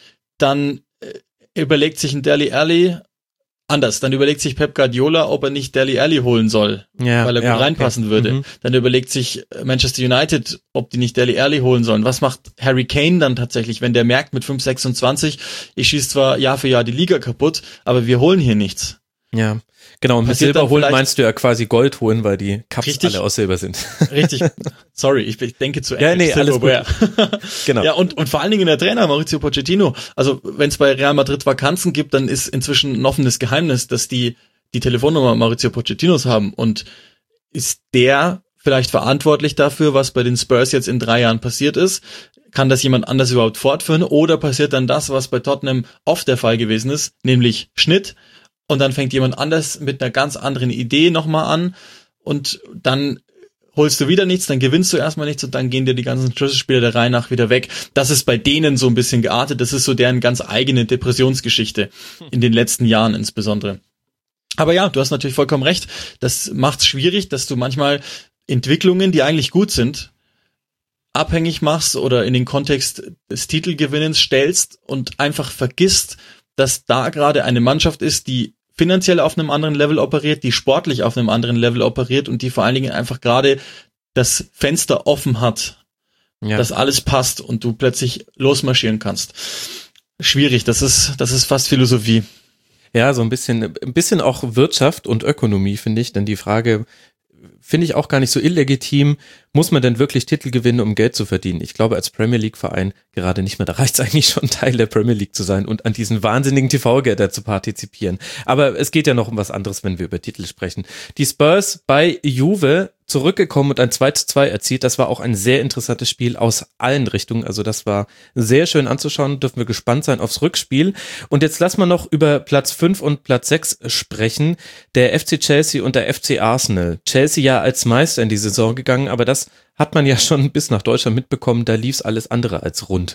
Speaker 2: dann überlegt sich ein Dele Alli Anders, dann überlegt sich Pep Guardiola, ob er nicht Dele Alli holen soll, ja, weil er gut ja, reinpassen okay. würde. Mhm. Dann überlegt sich Manchester United, ob die nicht Dele Alli holen sollen. Was macht Harry Kane dann tatsächlich, wenn der merkt mit fünf sechsundzwanzig, ich schieße zwar Jahr für Jahr die Liga kaputt, aber wir holen hier nichts.
Speaker 1: Ja, genau. Und mit Silber holen meinst du ja quasi Gold holen, weil die Cups
Speaker 2: richtig,
Speaker 1: alle aus Silber sind.
Speaker 2: Richtig. Sorry, ich, ich denke zu Ende.
Speaker 1: Ja, nee, alles gut.
Speaker 2: Genau. Ja, und, und vor allen Dingen der Trainer, Mauricio Pochettino. Also, wenn es bei Real Madrid Vakanzen gibt, dann ist inzwischen ein offenes Geheimnis, dass die die Telefonnummer Mauricio Pochettinos haben. Und ist der vielleicht verantwortlich dafür, was bei den Spurs jetzt in drei Jahren passiert ist? Kann das jemand anders überhaupt fortführen? Oder passiert dann das, was bei Tottenham oft der Fall gewesen ist, nämlich Schnitt? Und dann fängt jemand anders mit einer ganz anderen Idee nochmal an und dann holst du wieder nichts, dann gewinnst du erstmal nichts und dann gehen dir die ganzen Schlüsselspieler der Reihe nach wieder weg. Das ist bei denen so ein bisschen geartet, das ist so deren ganz eigene Depressionsgeschichte, in den letzten Jahren insbesondere. Aber ja, du hast natürlich vollkommen recht, das macht's schwierig, dass du manchmal Entwicklungen, die eigentlich gut sind, abhängig machst oder in den Kontext des Titelgewinnens stellst und einfach vergisst, dass da gerade eine Mannschaft ist, die finanziell auf einem anderen Level operiert, die sportlich auf einem anderen Level operiert und die vor allen Dingen einfach gerade das Fenster offen hat, ja. dass alles passt und du plötzlich losmarschieren kannst. Schwierig, das ist, das ist fast Philosophie.
Speaker 1: Ja, so ein bisschen, ein bisschen auch Wirtschaft und Ökonomie, finde ich, denn die Frage finde ich auch gar nicht so illegitim. Muss man denn wirklich Titel gewinnen, um Geld zu verdienen? Ich glaube, als Premier League-Verein gerade nicht mehr. Da reicht es eigentlich schon, Teil der Premier League zu sein und an diesen wahnsinnigen T V-Geldern zu partizipieren. Aber es geht ja noch um was anderes, wenn wir über Titel sprechen. Die Spurs bei Juve zurückgekommen und ein zwei zu zwei erzielt. Das war auch ein sehr interessantes Spiel aus allen Richtungen. Also das war sehr schön anzuschauen. Dürfen wir gespannt sein aufs Rückspiel. Und jetzt lassen wir noch über Platz fünf und Platz sechs sprechen. Der F C Chelsea und der F C Arsenal. Chelsea ja als Meister in die Saison gegangen, aber das hat man ja schon bis nach Deutschland mitbekommen. Da lief es alles andere als rund.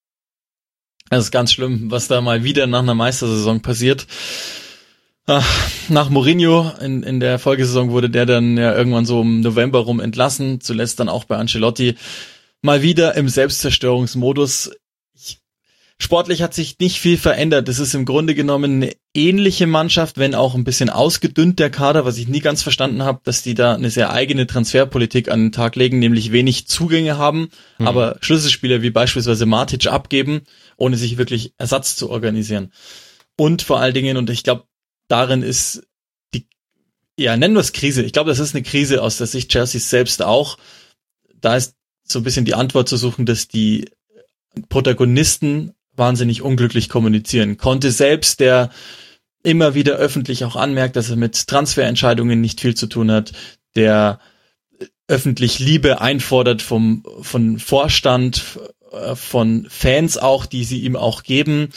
Speaker 2: Das ist ganz schlimm, was da mal wieder nach einer Meistersaison passiert. Ach, nach Mourinho in, in der Folgesaison wurde der dann ja irgendwann so im November rum entlassen, zuletzt dann auch bei Ancelotti. Mal wieder im Selbstzerstörungsmodus. Ich, sportlich hat sich nicht viel verändert. Es ist im Grunde genommen eine ähnliche Mannschaft, wenn auch ein bisschen ausgedünnt der Kader, was ich nie ganz verstanden habe, dass die da eine sehr eigene Transferpolitik an den Tag legen, nämlich wenig Zugänge haben, mhm. aber Schlüsselspieler wie beispielsweise Matic abgeben, ohne sich wirklich Ersatz zu organisieren. Und vor allen Dingen, und ich glaube, darin ist die, ja, nennen wir es Krise. Ich glaube, das ist eine Krise aus der Sicht Chelseas selbst auch. Da ist so ein bisschen die Antwort zu suchen, dass die Protagonisten wahnsinnig unglücklich kommunizieren. Conte selbst, der immer wieder öffentlich auch anmerkt, dass er mit Transferentscheidungen nicht viel zu tun hat, der öffentlich Liebe einfordert vom, von Vorstand, von Fans auch, die sie ihm auch geben,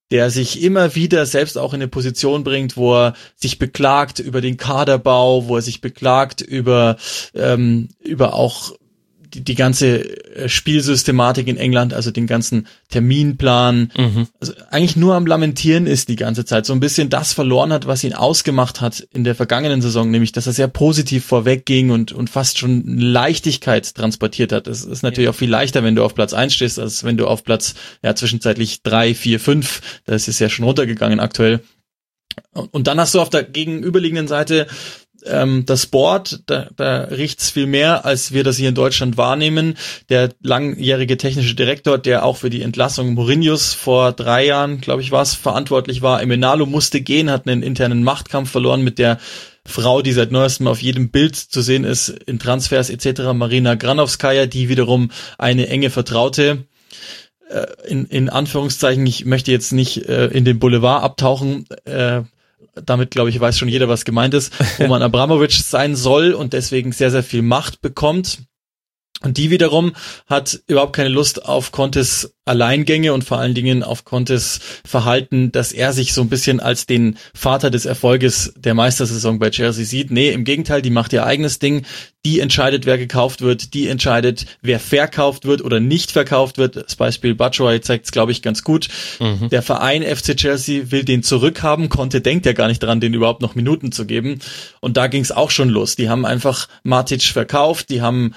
Speaker 2: der sich immer wieder selbst auch in eine Position bringt, wo er sich beklagt über den Kaderbau, wo er sich beklagt über ähm, über auch die, die ganze Spielsystematik in England, also den ganzen Terminplan. Mhm. Also eigentlich nur am Lamentieren ist die ganze Zeit. So ein bisschen das verloren hat, was ihn ausgemacht hat in der vergangenen Saison, nämlich, dass er sehr positiv vorwegging und und fast schon Leichtigkeit transportiert hat. Das ist natürlich ja. auch viel leichter, wenn du auf Platz eins stehst, als wenn du auf Platz, ja, zwischenzeitlich drei, vier, fünf, das ist ja schon runtergegangen aktuell. Und, und dann hast du auf der gegenüberliegenden Seite Ähm, das Board, da, da riecht's viel mehr, als wir das hier in Deutschland wahrnehmen. Der langjährige technische Direktor, der auch für die Entlassung Mourinhos vor drei Jahren, glaube ich, war es, verantwortlich war, Emenalo musste gehen, hat einen internen Machtkampf verloren mit der Frau, die seit neuestem auf jedem Bild zu sehen ist, in Transfers et cetera, Marina Granovskaya, die wiederum eine enge Vertraute, äh, in, in Anführungszeichen, ich möchte jetzt nicht äh, in den Boulevard abtauchen, äh, damit, glaube ich, weiß schon jeder, was gemeint ist, Roman Abramovich sein soll und deswegen sehr, sehr viel Macht bekommt. Und die wiederum hat überhaupt keine Lust auf Contes Alleingänge und vor allen Dingen auf Contes Verhalten, dass er sich so ein bisschen als den Vater des Erfolges der Meistersaison bei Chelsea sieht. Nee, im Gegenteil, die macht ihr eigenes Ding. Die entscheidet, wer gekauft wird. Die entscheidet, wer verkauft wird oder nicht verkauft wird. Das Beispiel Batshuayi zeigt es, glaube ich, ganz gut. Mhm. Der Verein F C Chelsea will den zurückhaben. Conte denkt ja gar nicht dran, den überhaupt noch Minuten zu geben. Und da ging es auch schon los. Die haben einfach Matic verkauft. Die haben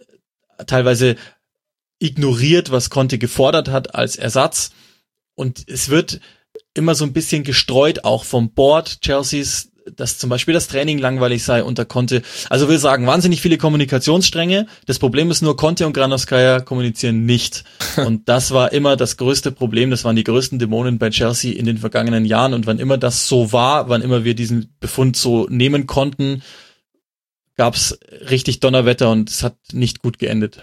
Speaker 2: teilweise ignoriert, was Conte gefordert hat als Ersatz. Und es wird immer so ein bisschen gestreut, auch vom Board Chelseas, dass zum Beispiel das Training langweilig sei unter Conte. Also wir sagen, wahnsinnig viele Kommunikationsstränge. Das Problem ist nur, Conte und Granovskaya kommunizieren nicht. Und das war immer das größte Problem. Das waren die größten Dämonen bei Chelsea in den vergangenen Jahren. Und wann immer das so war, wann immer wir diesen Befund so nehmen konnten, gab's richtig Donnerwetter und es hat nicht gut geendet.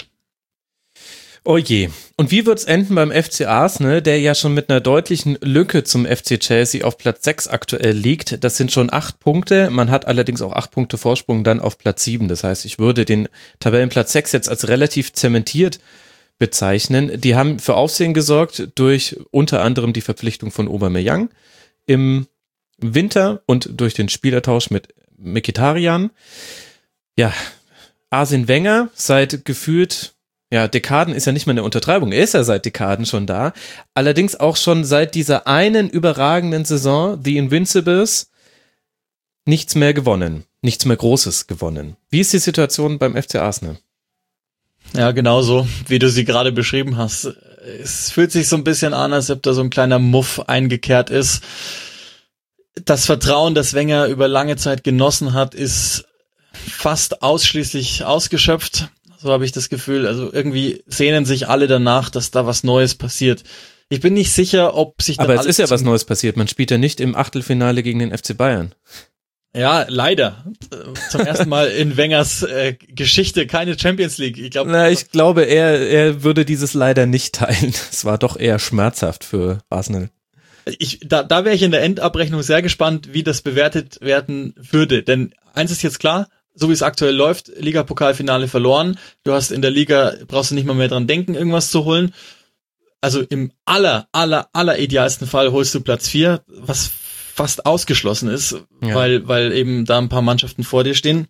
Speaker 1: Oh je. Und wie wird's enden beim F C Arsenal, der ja schon mit einer deutlichen Lücke zum F C Chelsea auf Platz sechs aktuell liegt? Das sind schon acht Punkte. Man hat allerdings auch acht Punkte Vorsprung dann auf Platz sieben. Das heißt, ich würde den Tabellenplatz sechs jetzt als relativ zementiert bezeichnen. Die haben für Aufsehen gesorgt durch unter anderem die Verpflichtung von Aubameyang im Winter und durch den Spielertausch mit Mkhitaryan. Ja, Arsene Wenger seit gefühlt, ja, Dekaden ist ja nicht mal eine Untertreibung, er ist ja seit Dekaden schon da, allerdings auch schon seit dieser einen überragenden Saison, The Invincibles, nichts mehr gewonnen, nichts mehr Großes gewonnen. Wie ist die Situation beim F C Arsenal?
Speaker 2: Ja, genauso, wie du sie gerade beschrieben hast. Es fühlt sich so ein bisschen an, als ob da so ein kleiner Muff eingekehrt ist. Das Vertrauen, das Wenger über lange Zeit genossen hat, ist fast ausschließlich ausgeschöpft, so habe ich das Gefühl. Also irgendwie sehnen sich alle danach, dass da was Neues passiert. Ich bin nicht sicher, ob sich dann
Speaker 1: Aber es ist ja was Neues passiert. Man spielt ja nicht im Achtelfinale gegen den F C Bayern.
Speaker 2: Ja, leider. Zum ersten Mal in Wengers äh, Geschichte keine Champions League. Ich, glaub,
Speaker 1: Na, ich glaube, er, er würde dieses leider nicht teilen. Es war doch eher schmerzhaft für Arsenal.
Speaker 2: Ich, da, da wäre ich in der Endabrechnung sehr gespannt, wie das bewertet werden würde. Denn eins ist jetzt klar, so wie es aktuell läuft, Liga-Pokalfinale verloren. Du hast in der Liga, brauchst du nicht mal mehr dran denken, irgendwas zu holen. Also im aller, aller, aller idealsten Fall holst du Platz vier, was fast ausgeschlossen ist, ja. weil, weil eben da ein paar Mannschaften vor dir stehen.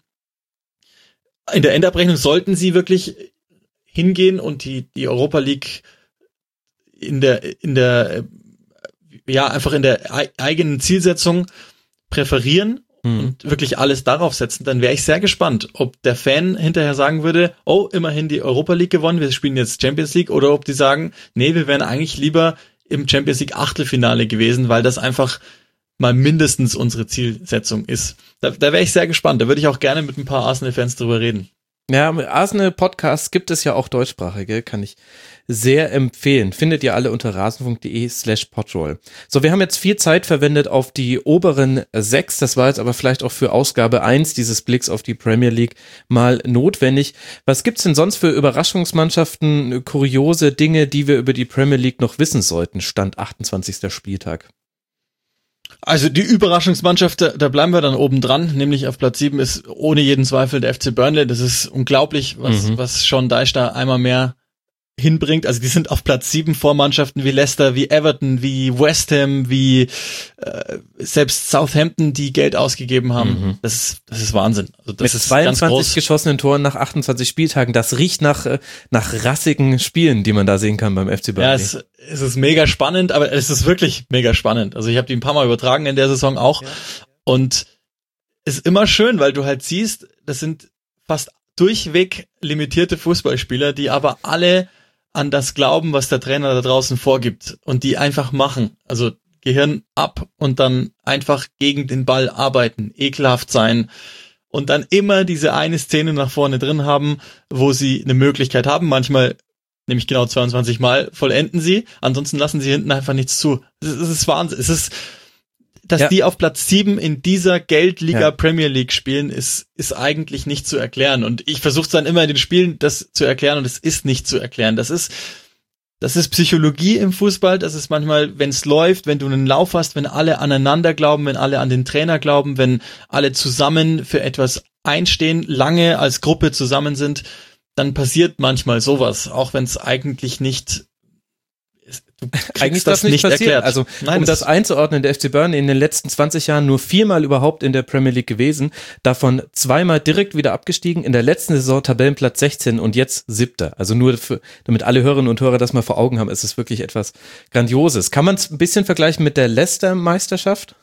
Speaker 2: In der Endabrechnung sollten sie wirklich hingehen und die, die Europa League in der, in der, ja, einfach in der eigenen Zielsetzung präferieren und wirklich alles darauf setzen, dann wäre ich sehr gespannt, ob der Fan hinterher sagen würde, oh, immerhin die Europa League gewonnen, wir spielen jetzt Champions League, oder ob die sagen, nee, wir wären eigentlich lieber im Champions League Achtelfinale gewesen, weil das einfach mal mindestens unsere Zielsetzung ist. Da, da wäre ich sehr gespannt, da würde ich auch gerne mit ein paar Arsenal-Fans drüber reden.
Speaker 1: Ja, Arsenal-Podcasts gibt es ja auch deutschsprachige, kann ich sehr empfehlen. Findet ihr alle unter rasen.de slash podroll. So, wir haben jetzt viel Zeit verwendet auf die oberen sechs, das war jetzt aber vielleicht auch für Ausgabe eins dieses Blicks auf die Premier League mal notwendig. Was gibt's denn sonst für Überraschungsmannschaften, kuriose Dinge, die wir über die Premier League noch wissen sollten, Stand achtundzwanzigster Spieltag?
Speaker 2: Also die Überraschungsmannschaft, da, da bleiben wir dann oben dran, nämlich auf Platz sieben ist ohne jeden Zweifel der F C Burnley. Das ist unglaublich, was, mhm. was Sean Dyche da einmal mehr hinbringt. Also die sind auf Platz sieben vor Mannschaften wie Leicester, wie Everton, wie West Ham, wie äh, selbst Southampton, die Geld ausgegeben haben. Mhm. Das ist das ist Wahnsinn. Also das
Speaker 1: Mit
Speaker 2: ist
Speaker 1: zweiundzwanzig
Speaker 2: ganz groß.
Speaker 1: geschossenen Toren nach achtundzwanzig Spieltagen. Das riecht nach nach rassigen Spielen, die man da sehen kann beim F C Burnley.
Speaker 2: Ja, es, es ist mega spannend, aber es ist wirklich mega spannend. Also ich habe die ein paar Mal übertragen in der Saison auch. Ja. Und es ist immer schön, weil du halt siehst, das sind fast durchweg limitierte Fußballspieler, die aber alle an das glauben, was der Trainer da draußen vorgibt und die einfach machen. Also Gehirn ab und dann einfach gegen den Ball arbeiten, ekelhaft sein und dann immer diese eine Szene nach vorne drin haben, wo sie eine Möglichkeit haben. Manchmal, nämlich genau zweiundzwanzig Mal, vollenden sie. Ansonsten lassen sie hinten einfach nichts zu. Es ist, es ist Wahnsinn. Es ist Dass ja. die auf Platz sieben in dieser Geldliga ja. Premier League spielen, ist ist eigentlich nicht zu erklären. Und ich versuche dann immer in den Spielen das zu erklären und es ist nicht zu erklären. Das ist das ist Psychologie im Fußball. Das ist manchmal, wenn es läuft, wenn du einen Lauf hast, wenn alle aneinander glauben, wenn alle an den Trainer glauben, wenn alle zusammen für etwas einstehen, lange als Gruppe zusammen sind, dann passiert manchmal sowas, auch wenn es eigentlich nicht
Speaker 1: Eigentlich das, das nicht passiert. Erklärt. Also Nein, um das, das einzuordnen, der F C Burnley in den letzten zwanzig Jahren nur viermal überhaupt in der Premier League gewesen, davon zweimal direkt wieder abgestiegen, in der letzten Saison Tabellenplatz sechzehn und jetzt siebter. Also nur für, damit alle Hörerinnen und Hörer das mal vor Augen haben, ist es wirklich etwas Grandioses. Kann man es ein bisschen vergleichen mit der Leicester-Meisterschaft?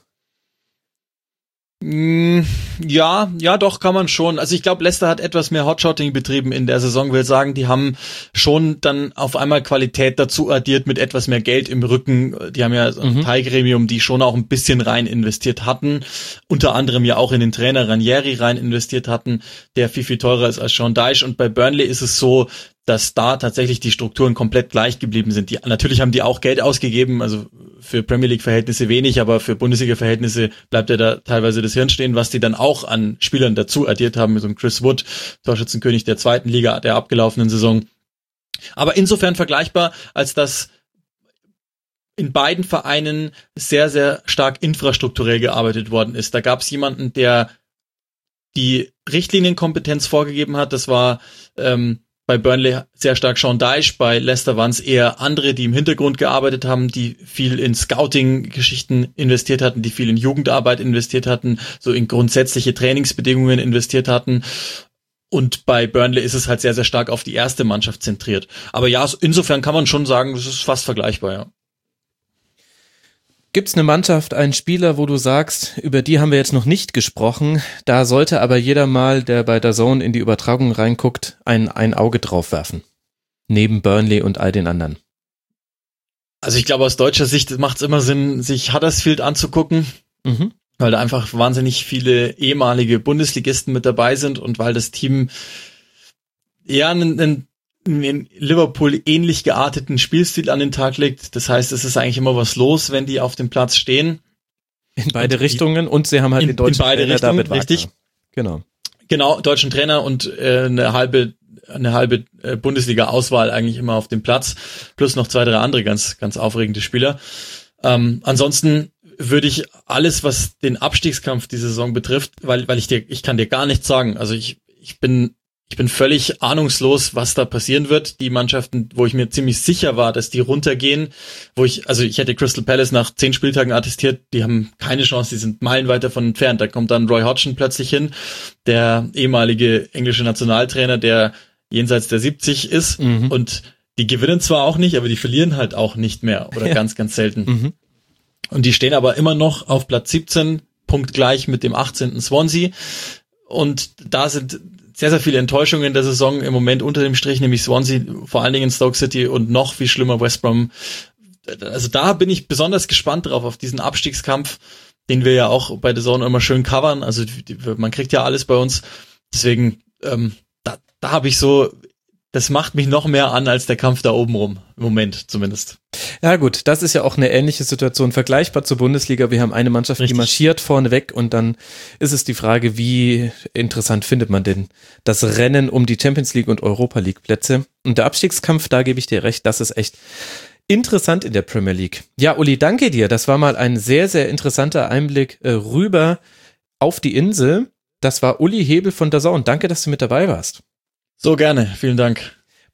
Speaker 2: Ja, ja, doch, kann man schon. Also ich glaube, Leicester hat etwas mehr Hotshotting betrieben in der Saison. Ich will sagen, die haben schon dann auf einmal Qualität dazu addiert mit etwas mehr Geld im Rücken. Die haben ja ein mhm. Teilgremium, die schon auch ein bisschen rein investiert hatten. Unter anderem ja auch in den Trainer Ranieri rein investiert hatten, der viel, viel teurer ist als Sean Dyche. Und bei Burnley ist es so, dass da tatsächlich die Strukturen komplett gleich geblieben sind. Die, natürlich haben die auch Geld ausgegeben, also für Premier League-Verhältnisse wenig, aber für Bundesliga-Verhältnisse bleibt ja da teilweise das Hirn stehen, was die dann auch an Spielern dazu addiert haben, mit so einem Chris Wood, Torschützenkönig der zweiten Liga der abgelaufenen Saison. Aber insofern vergleichbar, als dass in beiden Vereinen sehr, sehr stark infrastrukturell gearbeitet worden ist. Da gab es jemanden, der die Richtlinienkompetenz vorgegeben hat, das war ähm, bei Burnley sehr stark Sean Dyche, bei Leicester waren es eher andere, die im Hintergrund gearbeitet haben, die viel in Scouting-Geschichten investiert hatten, die viel in Jugendarbeit investiert hatten, so in grundsätzliche Trainingsbedingungen investiert hatten. Und bei Burnley ist es halt sehr, sehr stark auf die erste Mannschaft zentriert. Aber ja, insofern kann man schon sagen, das ist fast vergleichbar, ja.
Speaker 1: Gibt es eine Mannschaft, einen Spieler, wo du sagst, über die haben wir jetzt noch nicht gesprochen, da sollte aber jeder mal, der bei D A Z N in die Übertragung reinguckt, ein, ein Auge drauf werfen? Neben Burnley und all den anderen.
Speaker 2: Also ich glaube, aus deutscher Sicht macht es immer Sinn, sich Huddersfield anzugucken, mhm. weil da einfach wahnsinnig viele ehemalige Bundesligisten mit dabei sind und weil das Team eher einen, einen in Liverpool ähnlich gearteten Spielstil an den Tag legt. Das heißt, es ist eigentlich immer was los, wenn die auf dem Platz stehen.
Speaker 1: In beide und Richtungen und sie haben halt
Speaker 2: in,
Speaker 1: den deutschen
Speaker 2: in beide
Speaker 1: Trainer
Speaker 2: Richtungen,
Speaker 1: David Wagner.
Speaker 2: Richtig.
Speaker 1: Genau.
Speaker 2: Genau, deutschen Trainer und äh, eine halbe eine halbe äh, Bundesliga-Auswahl eigentlich immer auf dem Platz. Plus noch zwei, drei andere ganz ganz aufregende Spieler. Ähm, ansonsten würde ich alles, was den Abstiegskampf diese Saison betrifft, weil weil ich dir ich kann dir gar nichts sagen. Also ich ich bin Ich bin völlig ahnungslos, was da passieren wird. Die Mannschaften, wo ich mir ziemlich sicher war, dass die runtergehen, wo ich, also ich hätte Crystal Palace nach zehn Spieltagen attestiert, die haben keine Chance, die sind meilenweit davon entfernt. Da kommt dann Roy Hodgson plötzlich hin, der ehemalige englische Nationaltrainer, der jenseits der siebzig ist mhm. und die gewinnen zwar auch nicht, aber die verlieren halt auch nicht mehr oder ja. ganz, ganz selten. Mhm. Und die stehen aber immer noch auf Platz siebzehn, punktgleich mit dem achtzehnten Swansea und da sind sehr, sehr viele Enttäuschungen der Saison im Moment unter dem Strich, nämlich Swansea, vor allen Dingen Stoke City und noch viel schlimmer West Brom. Also da bin ich besonders gespannt drauf, auf diesen Abstiegskampf, den wir ja auch bei The Zone immer schön covern. Also man kriegt ja alles bei uns. Deswegen, ähm, da, da habe ich so, das macht mich noch mehr an als der Kampf da oben rum, im Moment zumindest.
Speaker 1: Ja gut, das ist ja auch eine ähnliche Situation, vergleichbar zur Bundesliga. Wir haben eine Mannschaft, Richtig. die marschiert vorne weg und dann ist es die Frage, wie interessant findet man denn das Rennen um die Champions League und Europa League Plätze. Und der Abstiegskampf, da gebe ich dir recht, das ist echt interessant in der Premier League. Ja, Uli, danke dir. Das war mal ein sehr, sehr interessanter Einblick äh, rüber auf die Insel. Das war Uli Hebel von D A Z N. Danke, dass du mit dabei warst.
Speaker 2: So gerne, vielen Dank.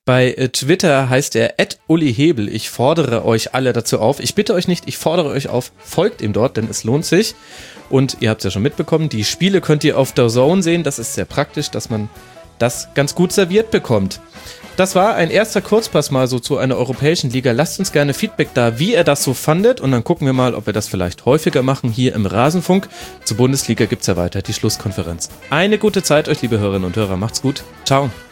Speaker 1: Bei Twitter heißt er at Uli Hebel. Ich fordere euch alle dazu auf. Ich bitte euch nicht, ich fordere euch auf, folgt ihm dort, denn es lohnt sich. Und ihr habt es ja schon mitbekommen, die Spiele könnt ihr auf D A Z N sehen. Das ist sehr praktisch, dass man das ganz gut serviert bekommt. Das war ein erster Kurzpass mal so zu einer europäischen Liga. Lasst uns gerne Feedback da, wie ihr das so fandet. Und dann gucken wir mal, ob wir das vielleicht häufiger machen hier im Rasenfunk. Zur Bundesliga gibt's ja weiter die Schlusskonferenz. Eine gute Zeit euch, liebe Hörerinnen und Hörer. Macht's gut. Ciao.